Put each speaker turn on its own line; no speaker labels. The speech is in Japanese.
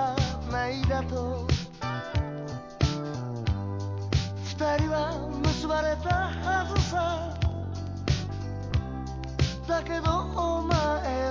らないだと二人は結ばれたはずさだけどお前